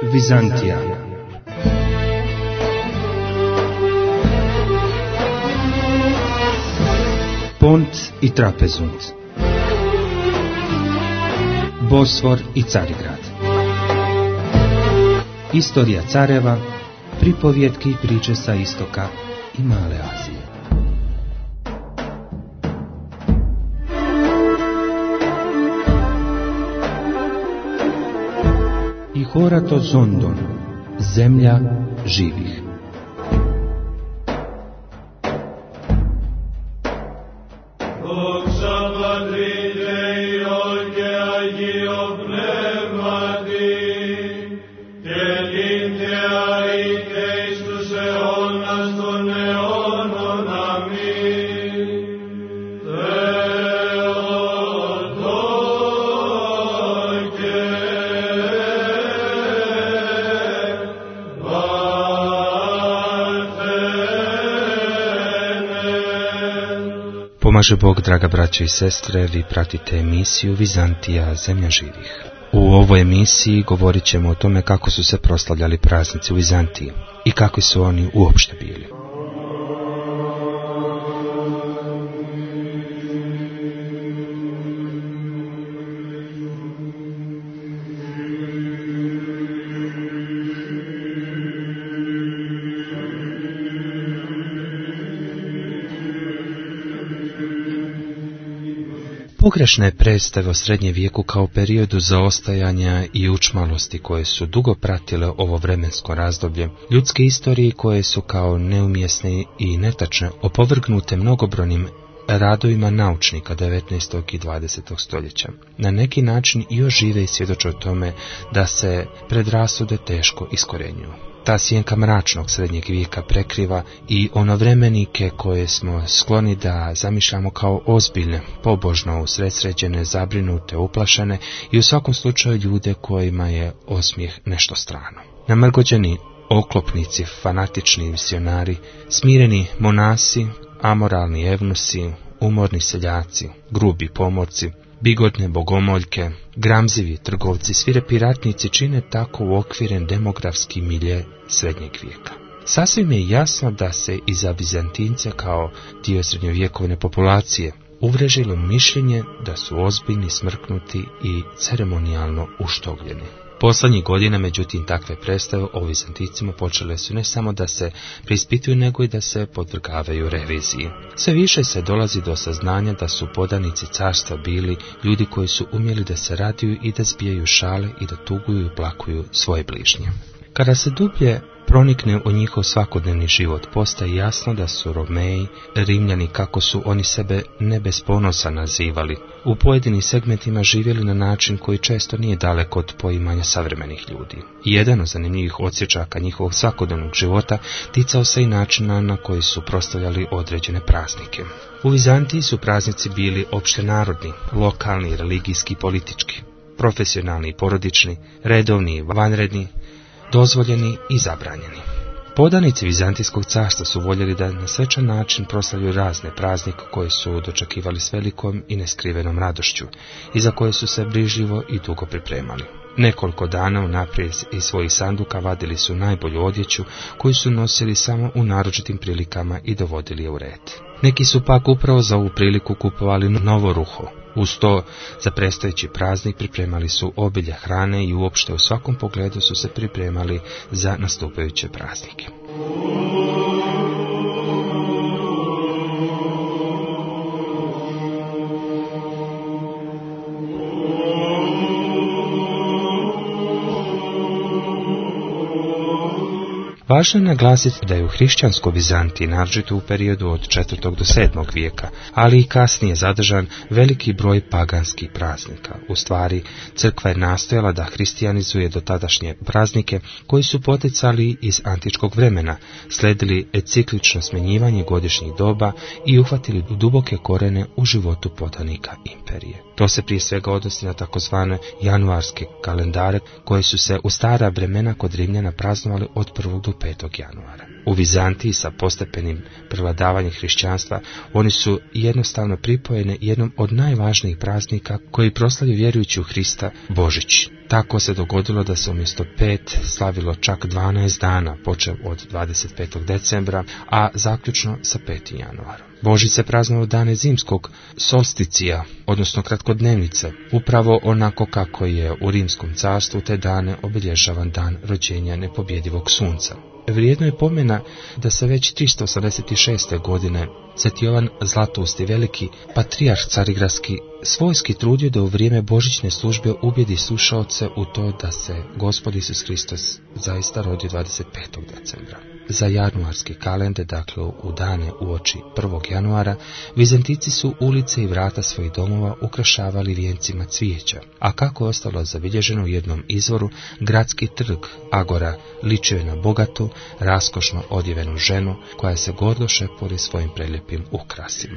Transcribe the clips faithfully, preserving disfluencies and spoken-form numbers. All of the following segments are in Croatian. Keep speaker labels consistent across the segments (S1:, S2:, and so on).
S1: Vizantija. Pont i Trapezunt, Bosfor i Carigrad, istorija careva, pripovjetke i priče sa istoka i Male Azije. I Horato Zondon, zemlja živih.
S2: Pomaže Bog, draga braće i sestre, vi pratite emisiju Vizantija, zemlja živih. U ovoj emisiji govorit ćemo o tome kako su se proslavljali praznici u Vizantiji i kakvi su oni uopšte bili. Pogrešne predstave o srednjem vijeku kao periodu zaostajanja i učmalosti koje su dugo pratile ovo vremensko razdoblje, ljudske istorije koje su kao neumjesne i netačne opovrgnute mnogobrojnim radovima naučnika devetnaestog i dvadesetog stoljeća. Na neki način još žive i svjedoče o tome da se predrasude teško iskorjenjuju. Ta sjenka mračnog srednjeg vijeka prekriva i onovremenike koje smo skloni da zamišljamo kao ozbiljne, pobožno usredsređene, zabrinute, uplašene i u svakom slučaju ljude kojima je osmijeh nešto strano. Namrgođeni oklopnici, fanatični misionari, smireni monasi, amoralni evnusi, umorni seljaci, grubi pomorci, bigotne bogomoljke, gramzivi trgovci, svirepi ratnici čine tako uokviren demografski milje srednjeg vijeka. Sasvim je jasno da se iza Vizantinca kao dio srednjovjekovne populacije uvrežilo mišljenje da su ozbiljni, smrknuti i ceremonijalno uštogljeni. Poslednjih godina, međutim, takve predstave o Vizanticima počele su ne samo da se preispituju, nego i da se podvrgavaju reviziji. Sve više se dolazi do saznanja da su podanici carstva bili ljudi koji su umjeli da se raduju i da zbijaju šale i da tuguju i plakuju svoje bližnje. Kada se dublje pronikne u njihov svakodnevni život, postaje jasno da su Romeji, Rimljani, kako su oni sebe ne bez ponosa nazivali, u pojedinim segmentima živjeli na način koji često nije daleko od poimanja savremenih ljudi. Jedan od zanimljivih odsječaka njihovog svakodnevnog života ticao se i načina na koji su proslavljali određene praznike. U Vizantiji su praznici bili opštenarodni, lokalni, religijski i politički, profesionalni i porodični, redovni i vanredni, dozvoljeni i zabranjeni. Podanici Vizantijskog carstva su voljeli da na svečan način proslavljaju razne praznike koje su dočekivali s velikom i neskrivenom radošću i za koje su se brižljivo i dugo pripremali. Nekoliko dana unaprijed iz svojih sanduka vadili su najbolju odjeću koju su nosili samo u naročitim prilikama i dovodili je u red. Neki su pak upravo za ovu priliku kupovali novo ruho. Uz to, za predstojeći praznik pripremali su obilje hrane i uopšte u svakom pogledu su se pripremali za nastupajuće praznike. Važno je naglasiti da je u hrišćanskoj Vizantiji, naročito u periodu od četvrtog do sedmog vijeka, ali i kasnije zadržan veliki broj paganskih praznika. U stvari, crkva je nastojala da hristijanizuje dotadašnje praznike koji su poticali iz antičkog vremena, sledili ciklično smenjivanje godišnjih doba i uhvatili duboke korene u životu podanika imperije. To se prije svega odnosi na takozvane januarske kalendare koje su se u stara vremena kod Rimljana praznovali od prvog do petog januara. U Vizantiji sa postepenim prevladavanjem hrišćanstva oni su jednostavno pripojene jednom od najvažnijih praznika koji proslavljaju vjerujući u Hrista, Božić. Tako se dogodilo da se umjesto pet slavilo čak dvanaest dana, počev od dvadeset petog decembra, a zaključno sa petim januarom. Božić se praznovao dane zimskog solsticija, odnosno kratkodnevnice, upravo onako kako je u Rimskom carstvu te dane obilježavan dan rođenja nepobjedivog sunca. Vrijedno je pomena da se već tristo osamdeset šeste. godine Sveti Jovan Zlatousti, veliki patrijarh carigradski, svojski trudio da u vrijeme božićne službe ubijedi slušaoce u to da se Gospod Isus Hristos zaista rodio dvadeset petog decembra. Za januarski kalendar, dakle u dane uoči prvog januara, Vizantici su ulice i vrata svojih domova ukrašavali vijencima cvijeća, a kako je ostalo zabilježeno u jednom izvoru, gradski trg Agora ličio je na bogatu, raskošno odjevenu ženu koja se gordo šepuri svojim preljepim ukrasima.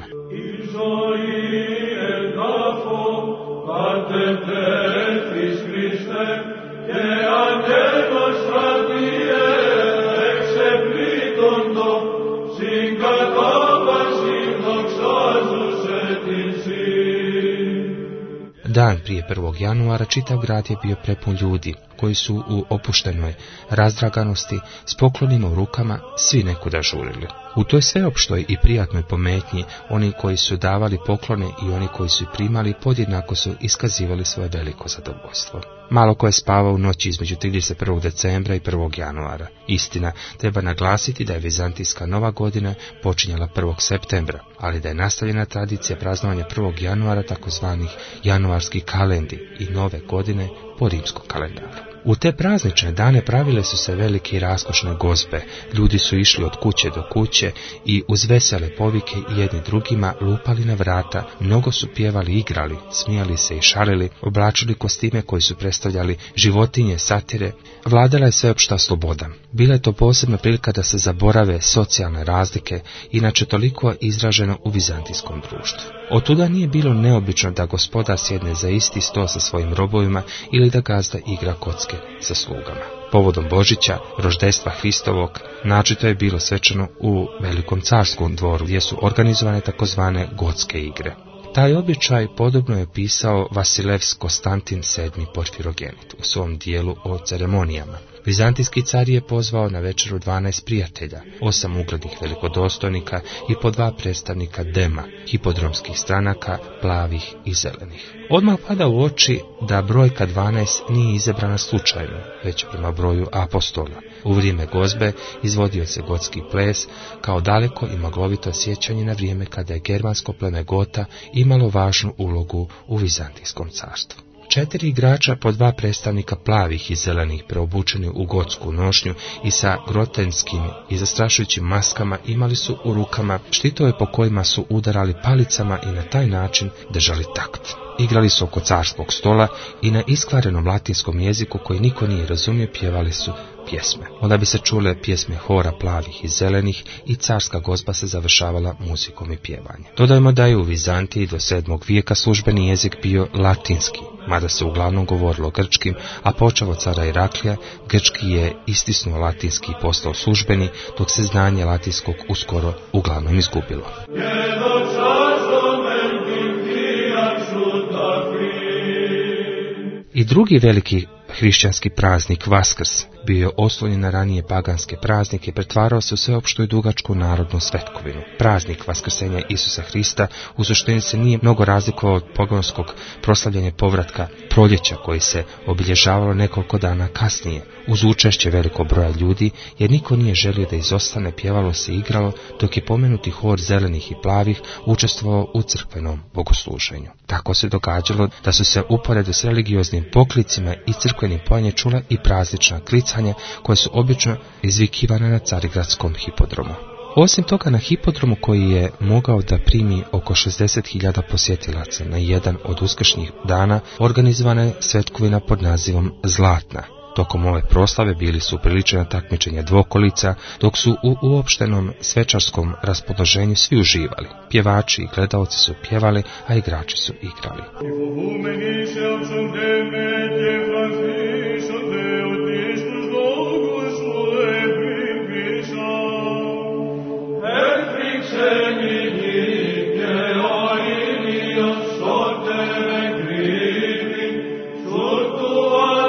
S2: Dan prije prvog januara čitav grad je bio prepun ljudi, koji su u opuštenoj razdraganosti, s poklonima u rukama, svi nekuda žurili. U toj sveopštoj i prijatnoj pometnji, oni koji su davali poklone i oni koji su primali podjednako su iskazivali svoje veliko zadovoljstvo. Malo ko je spavao u noći između trideset prvog decembra i prvog januara. Istina, treba naglasiti da je vizantijska nova godina počinjala prvog septembra, ali da je nastavljena tradicija praznovanja prvog januara takozvanih januarskih kalendi i nove godine po rimskom kalendaru. U te praznične dane pravile su se velike i raskošne gozbe, ljudi su išli od kuće do kuće i uz vesele povike jedni drugima lupali na vrata, mnogo su pjevali i igrali, smijali se i šalili, oblačili kostime koji su predstavljali životinje, satire, vladala je sveopšta sloboda. Bila je to posebna prilika da se zaborave socijalne razlike, inače toliko izraženo u vizantijskom društvu. Otuda nije bilo neobično da gospodar sjedne za isti sto sa svojim robovima ili da gazda igra kocke sa slugama. Povodom Božića, roždestva Hristovog, naročito je bilo svečano u Velikom carskom dvoru, gdje su organizovane takozvane gotske igre. Taj običaj podobno je pisao Vasilevs Konstantin sedmi Porfirogenit u svom dijelu o ceremonijama. Vizantijski car je pozvao na večeru dvanaest prijatelja, osam uglednih velikodostojnika i po dva predstavnika dema, hipodromskih stranaka, plavih i zelenih. Odmah pada u oči da brojka dvanaest nije izabrana slučajno, već prema broju apostola. U vrijeme gozbe izvodio se gotski ples kao daleko i maglovito sjećanje na vrijeme kada je germansko pleme Gota imalo važnu ulogu u Vizantijskom carstvu. Četiri igrača po dva predstavnika plavih i zelenih preobučeni u gotsku nošnju i sa grotenskim i zastrašujućim maskama imali su u rukama štitove po kojima su udarali palicama i na taj način držali takt. Igrali su oko carskog stola i na iskvarenom latinskom jeziku koji niko nije razumio pjevali su pjesme. Onda bi se čule pjesme hora plavih i zelenih i carska gozba se završavala muzikom i pjevanjem. Dodajmo da je u Vizantiji do sedmog vijeka službeni jezik bio latinski, mada se uglavnom govorilo grčkim, a počev od cara Iraklija, grčki je istisnuo latinski i postao službeni, dok se znanje latinskog uskoro uglavnom izgubilo. I drugi veliki hrišćanski praznik, Vaskrs, bio je oslonjen na ranije paganske praznike i pretvarao se u sveopštu i dugačku narodnu svetkovinu. Praznik Vaskrsenja Isusa Hrista u suštini se nije mnogo razlikovao od poganskog proslavljanja povratka proljeća koji se obilježavalo nekoliko dana kasnije, uz učešće velikog broja ljudi, jer niko nije želio da izostane, pjevalo se i igralo, dok je pomenuti hor zelenih i plavih učestvovao u crkvenom bogosluženju. Tako se događalo da su se uporedo s religioznim poklicima i crkvenim pojanjem čula i praznična klicanja koja su obično izvikivana na Carigradskom hipodromu. Osim toga, na hipodromu koji je mogao da primi oko šezdeset hiljada posjetilaca na jedan od uskršnjih dana, organizovana je svetkovina pod nazivom Zlatna. Tokom ove proslave bili su upriličena takmičenja dvokolica, dok su u uopštenom svečarskom raspoloženju svi uživali. Pjevači i gledaoci su pjevali, a igrači su igrali.
S3: Sorte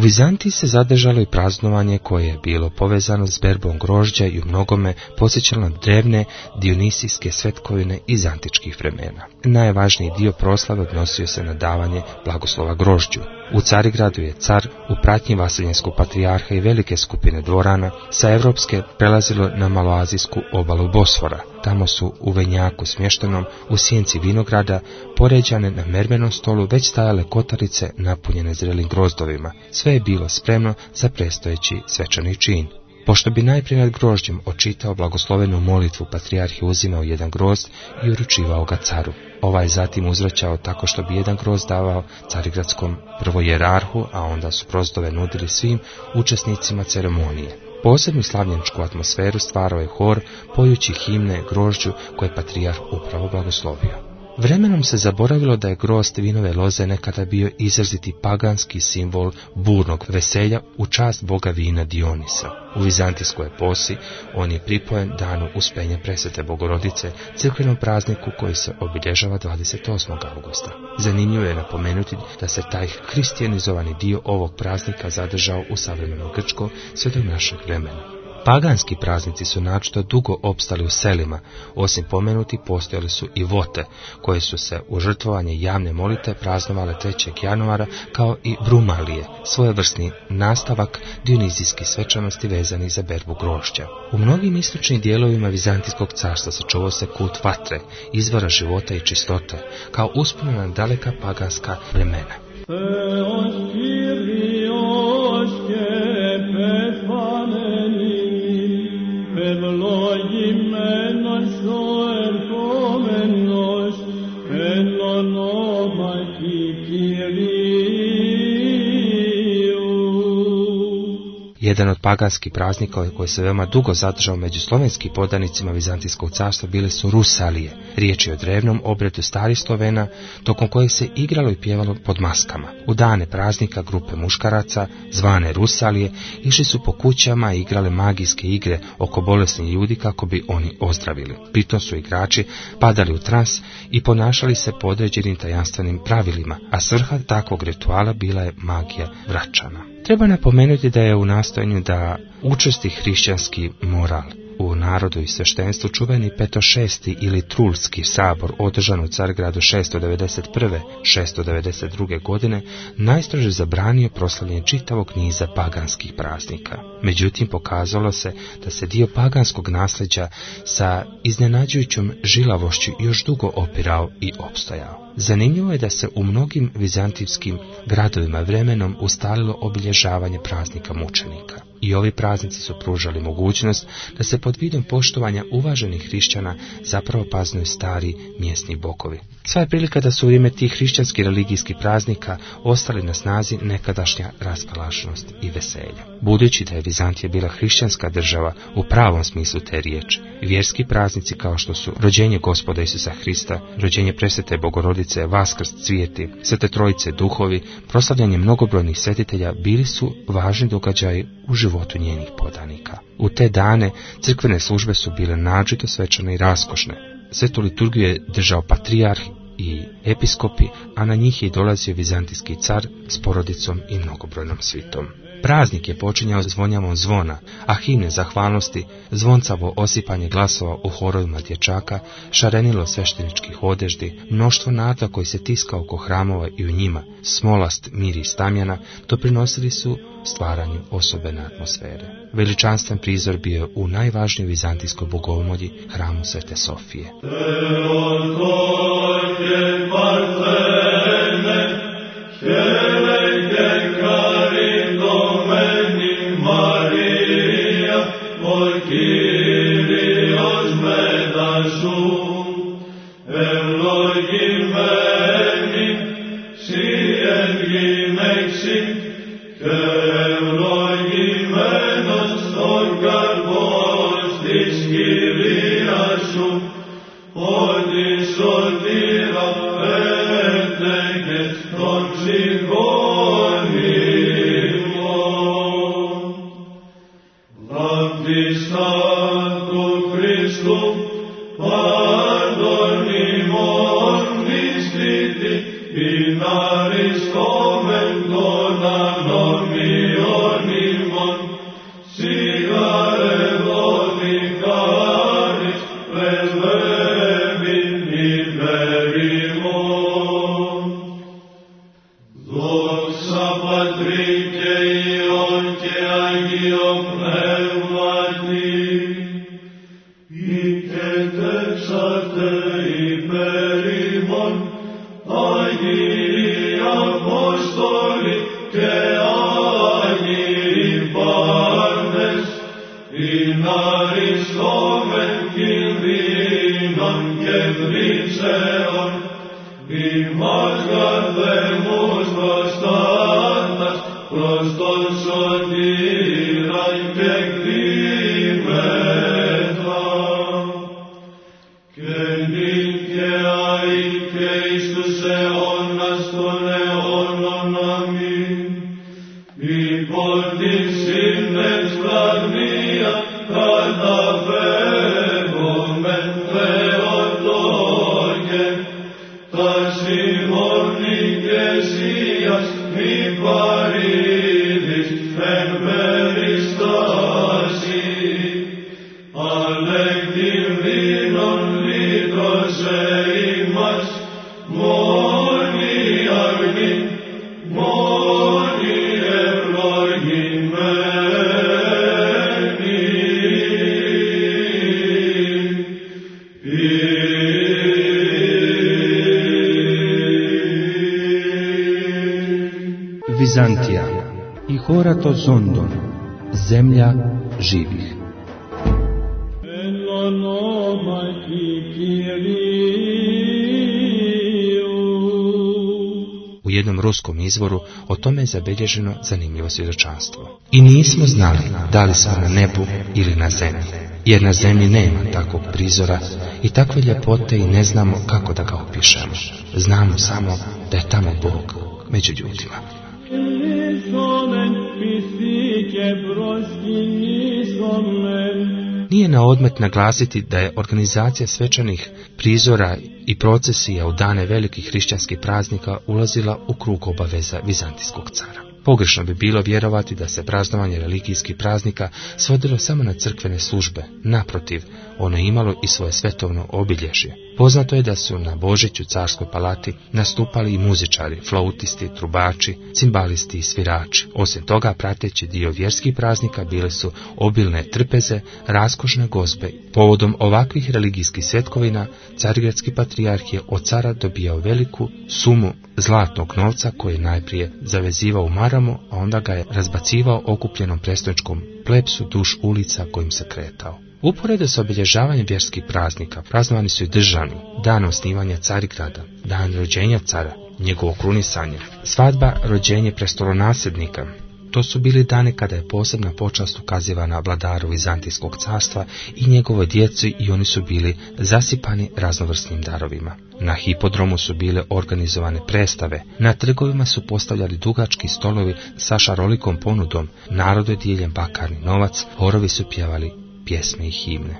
S2: Vizantiji se zadržalo i praznovanje koje je bilo povezano s berbom grožđa i u mnogome podsjećalo na drevne dionisijske svetkovine iz antičkih vremena. Najvažniji dio proslave odnosio se na davanje blagoslova grožđu. U Carigradu je car u pratnji vaseljenskog patrijarha i velike skupine dvorana sa evropske prelazilo na maloazijsku obalu Bosfora. Tamo su u venjaku smještenom u sjenci vinograda, poređane na mermenom stolu, već stajale kotarice napunjene zrelim grozdovima. Sve je bilo spremno za predstojeći svečani čin. Pošto bi najprije nad grožđem očitao blagoslovenu molitvu, patrijarh je uzimao jedan grozd i uručivao ga caru. Ovaj zatim uzvraćao tako što bi jedan grozd davao carigradskom prvojerarhu, a onda su grozdove nudili svim učesnicima ceremonije. Posebnu slavljeničku atmosferu stvarao je hor, pojući himne grožđu koje patrijarh upravo blagoslovio. Vremenom se zaboravilo da je grozd vinove loze nekada bio izraziti paganski simbol burnog veselja u čast boga vina Dionisa. U vizantijskoj eposi on je pripojen danu Uspenja Presvete Bogorodice, crkvenom prazniku koji se obilježava dvadeset osmog augusta. Zanimljivo je napomenuti da se taj hristijanizovani dio ovog praznika zadržao u savremenom Grčkoj sve do našeg vremena. Paganski praznici su naročito dugo opstali u selima, osim pomenuti postojali su i vote, koje su se u žrtvovanje javne molite praznovale trećeg januara, kao i brumalije, svojevrsni nastavak dionizijskih svečanosti vezani za berbu grožđa. U mnogim istočnim dijelovima Vizantijskog carstva sačuvao se kult vatre, izvora života i čistote, kao uspomena na daleka paganska vremena. Jedan od paganskih praznika koji se veoma dugo zadržao među slovenskim podanicima Vizantijskog carstva bile su rusalije. Riječ je o drevnom obredu starih Slovena, tokom kojeg se igralo i pjevalo pod maskama. U dane praznika grupe muškaraca, zvane rusalije, išli su po kućama i igrale magijske igre oko bolesnih ljudi kako bi oni ozdravili. Pritom su igrači padali u trans i ponašali se po određenim tajanstvenim pravilima, a svrha takvog rituala bila je magija vraćana. Treba napomenuti da je u nastojanju da učvrsti hrišćanski moral u narodu i sveštenstvu čuveni Petošesti ili Trulski sabor, održan u Carigradu šesto devedeset prve do šesto devedeset druge. godine, najstrože zabranio proslavljanje čitavog niza paganskih praznika. Međutim, pokazalo se da se dio paganskog nasljeđa sa iznenađujućom žilavošću još dugo opirao i opstojao. Zanimljivo je da se u mnogim vizantijskim gradovima vremenom ustalilo obilježavanje praznika mučenika. I ovi praznici su pružali mogućnost da se pod vidom poštovanja uvaženih hrišćana zapravo praznuju stari mjesni bokovi. Sva je prilika da su u vrijeme tih hrišćanskih religijskih praznika ostali na snazi nekadašnja raspalašnost i veselje. Budući da je Vizantija bila hrišćanska država u pravom smislu te riječi, vjerski praznici kao što su rođenje Gospoda Isusa Hrista, rođenje Presvete Bogorodice, Vaskrs, cvijeti, Svete Trojice, duhovi, proslavljanje mnogobrojnih svetitelja bili su važni događaji u životu njenih podanika. U te dane crkvene službe su bile naročito svečane i raskošne. Svetu liturgiju je držao patrijarh i episkopi, a na njih je dolazio vizantijski car s porodicom i mnogobrojnom svitom. Praznik je počinjao zvonjavom zvona, a himne zahvalnosti, zvoncavo osipanje glasova u horovima dječaka, šarenilo svešteničkih odeždi, mnoštvo nata koji se tiskao oko hramova i u njima, smolast, miris tamjana, doprinosili su stvaranju osobene atmosfere. Veličanstven prizor bio u najvažnijoj vizantijskoj bogomolji, hramu Svete Sofije.
S3: Naris comen dona nomine
S1: Vizantija i Horato Zondon, zemlja živih.
S2: U jednom ruskom izvoru o tome je zabilježeno zanimljivo svjedočanstvo. I nismo znali da li smo na nebu ili na zemlji, jer na zemlji nema takvog prizora i takve ljepote i ne znamo kako da ga opišemo. Znamo samo da je tamo Bog među ljudima. Nije na odmet naglasiti da je organizacija svečanih prizora i procesija u dane velikih hrišćanskih praznika ulazila u krug obaveza vizantijskog cara. Pogrešno bi bilo vjerovati da se praznovanje religijskih praznika svodilo samo na crkvene službe. Naprotiv, ono je imalo i svoje svetovno obilježje. Poznato je da su na Božiću carskoj palati nastupali i muzičari, flautisti, trubači, cimbalisti i svirači. Osim toga, prateći dio vjerskih praznika bile su obilne trpeze, raskošne gozbe. Povodom ovakvih religijskih svetkovina, carigradski patrijarh je od cara dobijao veliku sumu zlatnog novca koji je najprije zavezivao u maramu, a onda ga je razbacivao okupljenom prestoničkom plepsu duž ulica kojim se kretao. Uporedo s obilježavanjem vjerskih praznika, praznovani su i državni, dan osnivanja Carigrada, dan rođenja cara, njegovo krunisanje, svadba, rođenje prestolonasljednika. To su bili dane kada je posebna počast ukazivana vladaru Vizantijskog carstva i njegovoj djeci i oni su bili zasipani raznovrsnim darovima. Na hipodromu su bile organizovane predstave, na trgovima su postavljali dugački stolovi sa šarolikom ponudom, narodu je dijeljen bakarni novac, horovi su pjevali pjesme i himne.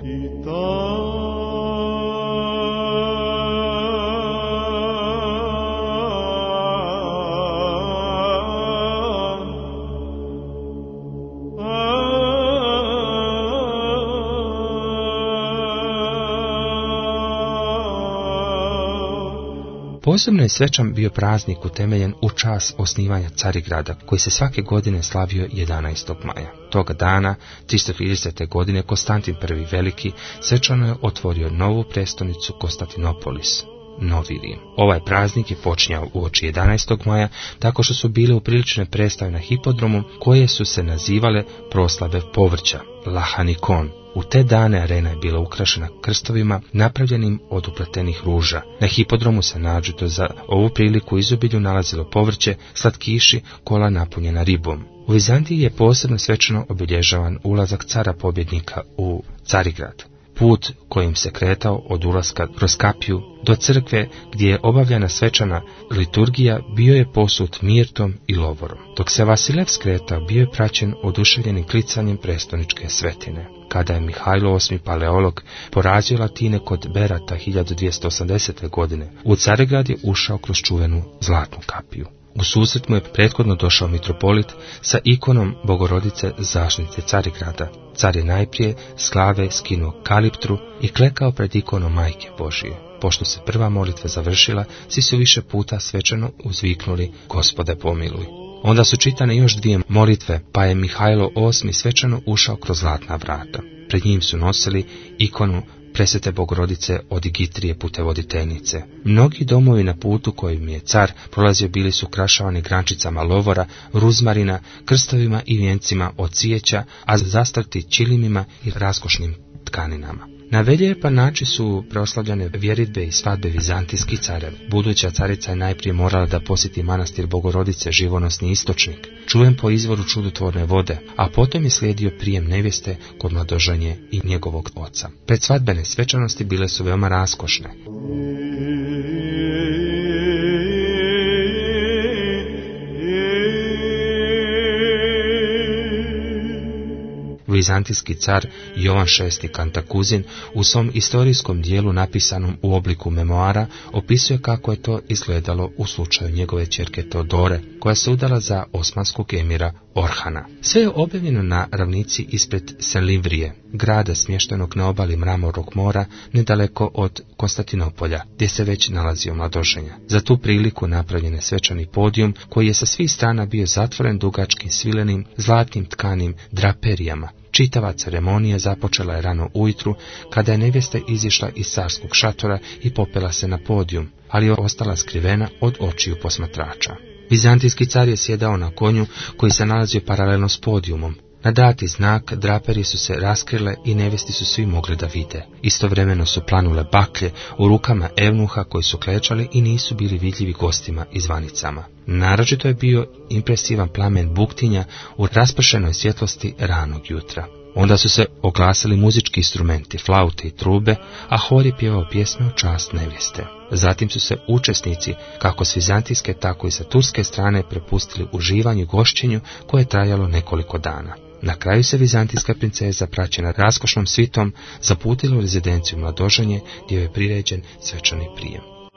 S2: Posebno je svečan bio praznik utemeljen u čast osnivanja Carigrada, koji se svake godine slavio jedanaestog maja. Toga dana, tristo tridesete godine, Konstantin prvi Veliki svečano je otvorio novu prestonicu Konstantinopolis, Novi Rim. Ovaj praznik je počinjao uoči jedanaestog maja, tako što su bile upriličene predstave na hipodromu, koje su se nazivale proslave povrća, Lahanikon. U te dane arena je bila ukrašena krstovima napravljenim od upletenih ruža. Na hipodromu se nađuto za ovu priliku izobilju nalazilo povrće, slatkiši, kola napunjena ribom. U Vizantiji je posebno svečano obilježavan ulazak cara pobjednika u Carigrad. Put kojim se kretao od ulaska kroz kapiju do crkve gdje je obavljena svečana liturgija bio je posut mirtom i lovorom. Dok se Vasilev skretao, bio je praćen oduševljenim klicanjem prestoničke svetine. Kada je Mihajlo osmi Paleolog porazio Latine kod Berata hiljadu dvjesto osamdesete. godine, u Carigrad je ušao kroz čuvenu zlatnu kapiju. U susret mu je prethodno došao mitropolit sa ikonom Bogorodice zaštitnice Carigrada. Car je najprije s glave skinuo kaliptru i klekao pred ikonom Majke Božije. Pošto se prva molitva završila, svi su više puta svečano uzviknuli Gospode pomiluj. Onda su čitane još dvije molitve, pa je Mihajlo osmi svečano ušao kroz zlatna vrata. Pred njim su nosili ikonu Presvete Bogorodice od Igitrije putevoditeljice. Mnogi domovi na putu kojim je car prolazio bili su ukrašavani grančicama lovora, ruzmarina, krstovima i vijencima od cvijeća, a zastrti čilimima i raskošnim tkaninama. Na veljepa način su proslavljane vjeritbe i svadbe vizantijskih careva. Buduća carica je najprije morala da posjeti manastir Bogorodice, živonosni istočnik, čuven po izvoru čudotvorne vode, a potom je slijedio prijem nevjeste kod mladoženje i njegovog oca. Predsvadbene svečanosti bile su veoma raskošne. Vizantijski car Jovan šesti Kantakuzin u svom istorijskom dijelu napisanom u obliku memoara opisuje kako je to izgledalo u slučaju njegove ćerke Teodore, koja se udala za osmanskog emira Orhana. Sve je objavljeno na ravnici ispred Senlivrije, grada smještenog na obali Mramornog mora, nedaleko od Konstantinopolja, gdje se već nalazio mladoženja. Za tu priliku napravljen je svečani podijum koji je sa svih strana bio zatvoren dugačkim svilenim, zlatnim tkanim draperijama. Čitava ceremonija započela je rano ujutru, kada je nevjesta izišla iz carskog šatora i popela se na podijum, ali je ostala skrivena od očiju posmatrača. Vizantijski car je sjedao na konju koji se nalazio paralelno s podijumom. Na dati znak draperi su se raskrile i nevjesti su svi mogli da vide. Istovremeno su planule baklje u rukama evnuha koji su klečali i nisu bili vidljivi gostima i zvanicama. Naročito je bio impresivan plamen buktinja u raspršenoj svjetlosti ranog jutra. Onda su se oglasili muzički instrumenti, flaute i trube, a hor je pjevao pjesme u čast nevjeste. Zatim su se učesnici, kako s vizantijske, tako i sa turske strane, prepustili uživanju i gošćenju koje je trajalo nekoliko dana. Na kraju se vizantijska princeza, praćena raskošnom svitom, zaputila u rezidenciju mladoženje, gdje je priređen svečani prijem.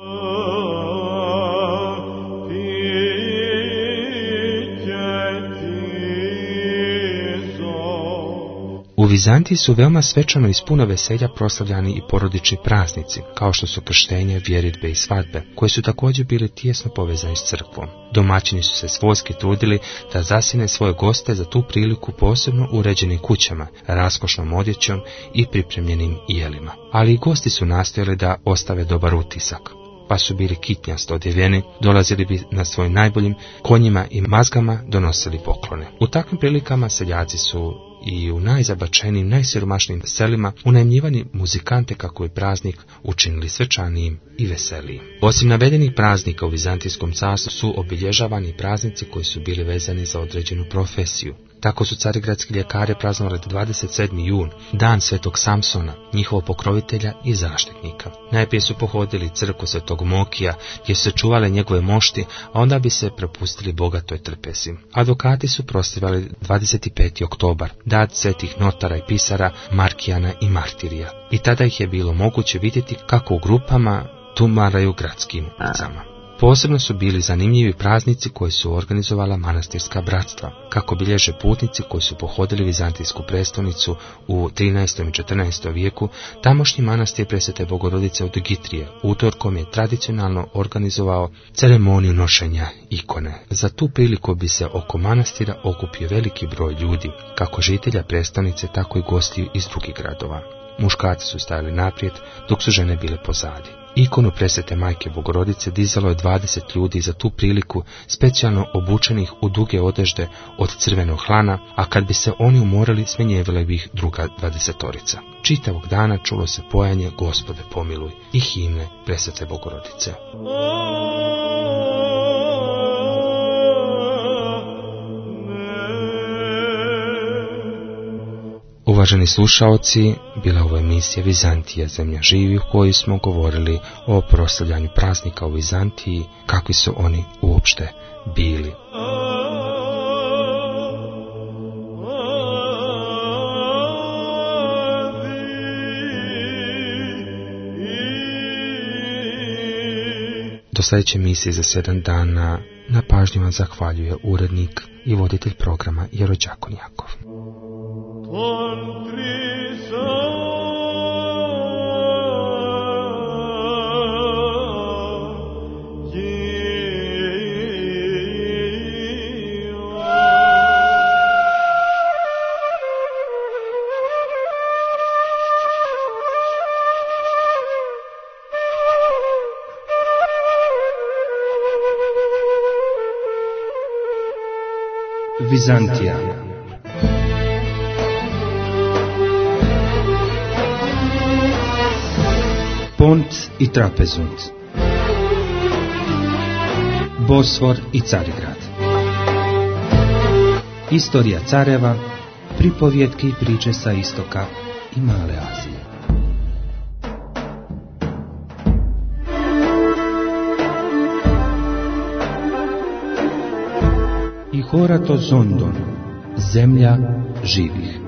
S2: U Vizantiji su veoma svečano i s puno veselja proslavljani i porodični praznici, kao što su krštenje, vjeritbe i svadbe, koji su također bili tijesno povezani s crkvom. Domaćini su se svojski trudili da zasjene svoje goste za tu priliku posebno uređenim kućama, raskošnom odjećom i pripremljenim jelima. Ali i gosti su nastojali da ostave dobar utisak, pa su bili kitnjasto odjeveni, dolazili bi na svojim najboljim konjima i mazgama, donosili poklone. U takvim prilikama seljaci su i u najzabačenijim, najsiromašnijim selima unajmljivani muzikante kako je praznik učinili svečanijim i veselijim. Osim navedenih praznika u Vizantijskom carstvu su obilježavani praznici koji su bili vezani za određenu profesiju. Tako su carigradski ljekari praznovali dvadeset sedmi jun, dan Svetog Samsona, njihovog pokrovitelja i zaštitnika. Najprije su pohodili crkvu Svetog Mokija, gdje su se čuvale njegove mošti, a onda bi se prepustili bogatoj trpezi. Advokati su proslavljali dvadeset peti oktobar, dan svetih notara i pisara Markijana i Martirija. I tada ih je bilo moguće vidjeti kako u grupama tumaraju gradskim ulicama. Posebno su bili zanimljivi praznici koje su organizovala manastirska bratstva, kako bilježe putnici koji su pohodili vizantijsku prestolnicu u trinaestom i četrnaestom vijeku. Tamošnji manastir Presvete Bogorodice od Gitrije utorkom je tradicionalno organizovao ceremoniju nošenja ikone. Za tu priliku bi se oko manastira okupio veliki broj ljudi, kako žitelja prestolnice, tako i gostiju iz drugih gradova. Muškarci su stajali naprijed, dok su žene bile pozadi. Ikonu Presvete Majke Bogorodice dizalo je dvadeset ljudi za tu priliku, specijalno obučenih u duge odežde od crvenog hlana, a kad bi se oni umorili, smjenjevila bi ih druga dvadesetorica. Čitavog dana čulo se pojanje Gospode pomiluj i himne Presvete Bogorodice. Uvaženi slušaoci, bila ovo emisija Vizantija, zemlja živih, u kojoj smo govorili o proslavljanju praznika u Vizantiji, kakvi su oni uopšte bili. Do sljedeće emisije za sedam dana na pažnju vam zahvaljuje urednik i voditelj programa Jerođakon Jakov.
S1: Vizantija. Pont i Trapezund, Bosfor i Carigrad. Istorija careva, pripovjetke i priče sa istoka i Male Azije. I Horato Zondon, zemlja živih.